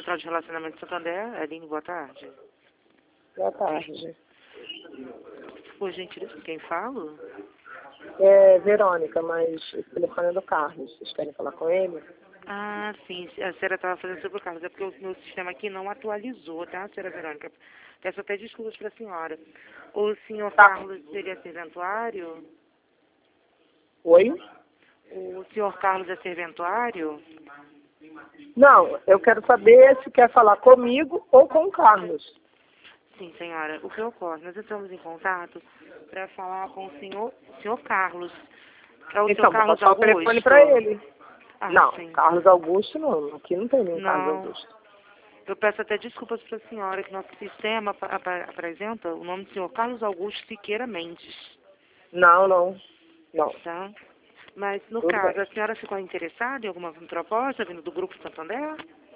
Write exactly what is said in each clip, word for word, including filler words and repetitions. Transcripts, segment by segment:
Central de Relacionamento de Santander. Aline, boa tarde. Boa tarde. Por gentileza, quem fala? É Verônica, mas o telefone é do Carlos. Vocês querem falar com ele? Ah, sim. A senhora estava fazendo sobre o Carlos. É porque o meu sistema aqui não atualizou, tá, senhora Verônica? Peço até desculpas para a senhora. O senhor Tá. Carlos seria serventuário? Oi? O senhor Carlos é serventuário? Não, eu quero saber se quer falar comigo ou com o Carlos. Sim, senhora. O que ocorre? Nós entramos em contato para falar com o senhor, senhor Carlos. É o Então, senhor vou Carlos passar o Augusto? telefone para ele. Ah, Não, sim. Carlos Augusto não. Aqui não tem nenhum Carlos Não. Augusto. Eu peço até desculpas para a senhora que nosso sistema ap ap apresenta o nome do senhor Carlos Augusto Siqueira Mendes. Não, não. Não. Tá? Mas, no Tudo caso, bem. a senhora ficou interessada em alguma proposta vindo do Grupo Santander?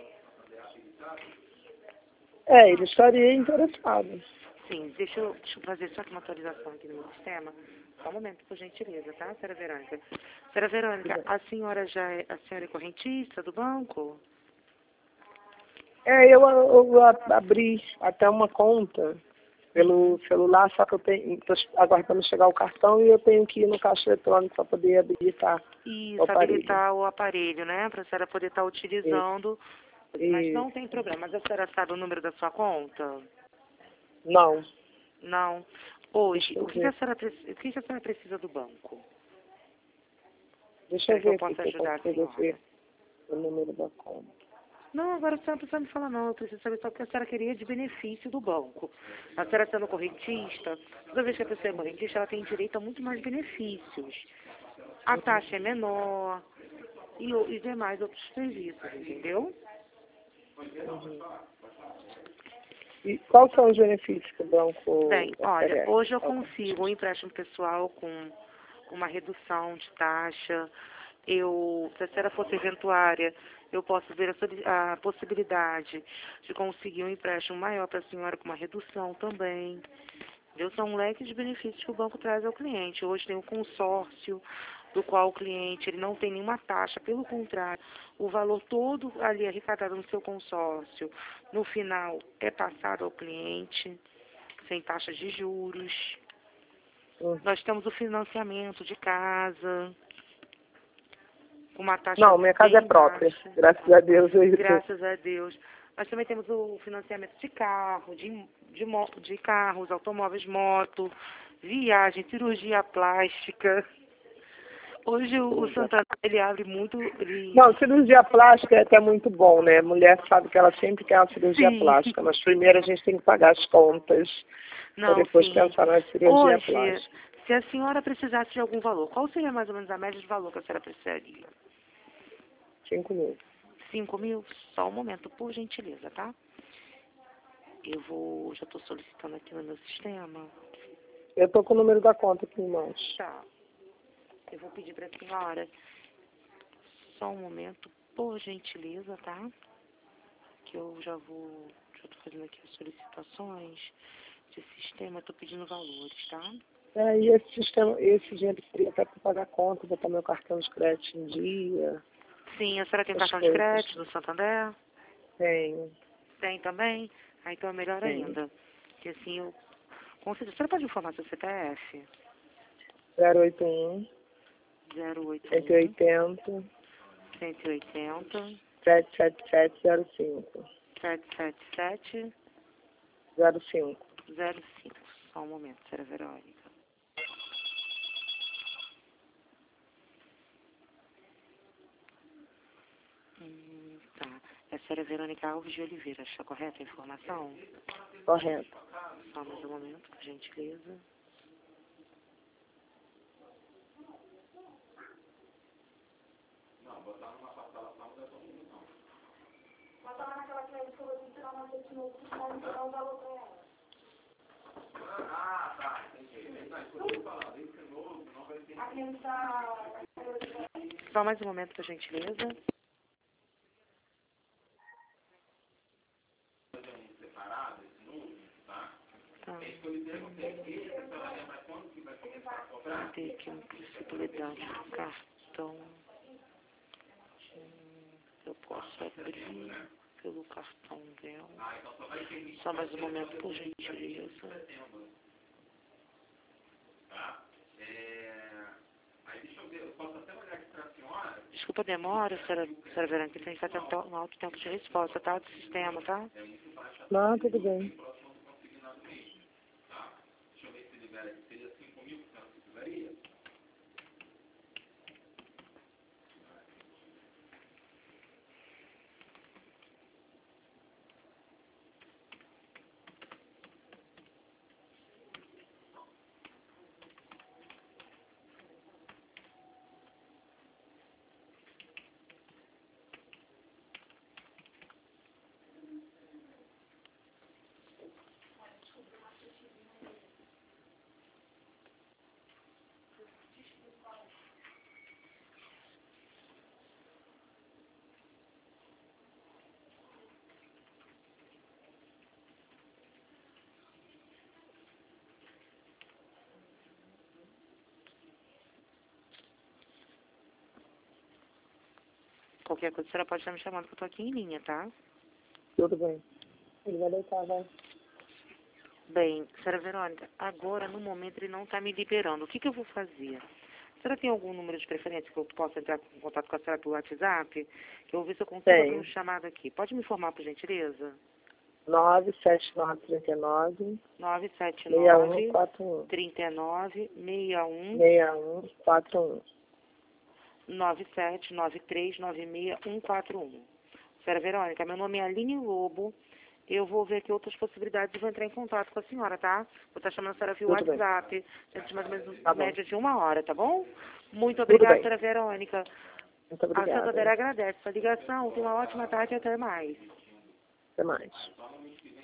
É, ele estaria interessado. Sim, deixa eu, deixa eu fazer só aqui uma atualização aqui no meu sistema. Só um momento, por gentileza, tá, senhora Verônica? Senhora Verônica, a senhora já é, a senhora é correntista do banco? É, eu, eu abri até uma conta pelo celular, só que eu tenho, tô aguardando chegar o cartão e eu tenho que ir no caixa eletrônico para poder habilitar Isso, o aparelho. habilitar o aparelho, né? Para a senhora poder estar utilizando. Isso. Mas não tem problema. Mas a senhora sabe o número da sua conta? Não. Não. Hoje, Deixa eu o que, que, a ver. senhora, preci- o que, que a senhora precisa do banco? Deixa Para eu que eu ver aqui possa se eu ajudar a consigo senhora. ver o número da conta. Não, agora a senhora não precisa me falar não. Eu preciso saber só o que a senhora queria de benefício do banco. A senhora sendo correntista, toda vez que a pessoa é correntista, ela tem direito a muito mais benefícios. A taxa é menor e, o- e demais outros serviços, entendeu? Uhum. E quais são os benefícios que o banco Bem, olha, oferece? hoje eu consigo um empréstimo pessoal com uma redução de taxa. Eu, se a senhora for serventuária, eu posso ver a, soli- a possibilidade de conseguir um empréstimo maior para a senhora com uma redução também. Entendeu? São um leque de benefícios que o banco traz ao cliente. Hoje tem o consórcio, do qual o cliente ele não tem nenhuma taxa, pelo contrário, o valor todo ali arrecadado no seu consórcio, no final é passado ao cliente, sem taxas de juros. Uhum. Nós temos o financiamento de casa, com uma taxa Não, minha casa é bem própria. baixa. Graças a Deus. Eu... Graças a Deus. Nós também temos o financiamento de carro, de, de, mo- de carros, automóveis, moto, viagem, cirurgia plástica. Hoje o, o Santana, ele abre muito... Ele... Não, cirurgia plástica é até muito bom, né? Mulher sabe que ela sempre quer uma cirurgia Sim. plástica, mas primeiro a gente tem que pagar as contas para Não, depois sim. pensar na cirurgia Hoje, plástica. se a senhora precisasse de algum valor, qual seria mais ou menos a média de valor que a senhora precisaria? Cinco mil. Cinco mil? Só um momento, por gentileza, tá? Eu vou, já estou solicitando aqui no meu sistema. Eu tô com o número da conta aqui em mãos. Tá. Eu vou pedir para a senhora, só um momento, por gentileza, tá? Que eu já vou, já estou fazendo aqui as solicitações de sistema, estou pedindo valores, tá? É, e esse sistema, esse dinheiro seria até para pagar a conta, botar meu cartão de crédito em dia. Sim, a senhora tem Essas cartão de coisas. crédito no Santander? Tenho. Tem também? Ah, então é melhor Tenho. ainda. Porque assim, eu... Com certeza, a senhora pode informar seu C P F? zero oito um, zero oito cento e um, oitenta, cento e oitenta, sete sete sete zero cinco. sete sete sete, zero cinco. zero cinco. Só um momento, senhora Verônica. Hum, tá. É a senhora Verônica Alves de Oliveira, está correta a informação? Correto. Só mais um momento, por gentileza. Só mais um momento, por gentileza. Tá. Vou ter aqui uma possibilidade do cartão. Hum, eu posso abrir pelo cartão dela. Só mais um momento, por gentileza. Desculpa a demora, senhora, senhora Verônica, tem que estar tendo um alto tempo de resposta, tá? Do sistema, tá? Não, tudo bem. Qualquer coisa, a senhora pode estar me chamando, que eu estou aqui em linha, tá? Tudo bem. Ele vai deitar, vai. Bem, senhora Verônica, agora, no momento, ele não está me liberando. O que, que eu vou fazer? A senhora tem algum número de preferência que eu possa entrar em contato com a senhora pelo WhatsApp? Que eu vou ver se eu consigo Tem. abrir um chamado aqui. Pode me informar, por gentileza? nove sete nove três nove nove sete seis nove, um quatro um. três nove, seis um, seis um quatro um. nove sete nove três nove seis um quatro um. Senhora Verônica, meu nome é Aline Lobo. Eu vou ver aqui outras possibilidades e vou entrar em contato com a senhora, tá? Vou estar chamando a senhora via Tudo WhatsApp, dentro de mais ou menos Tá média de uma hora, tá bom? Muito Tudo obrigada, bem. senhora Verônica. Muito A Santa obrigada. Vera agradece sua ligação. Tenha uma ótima tarde e até mais. Até mais.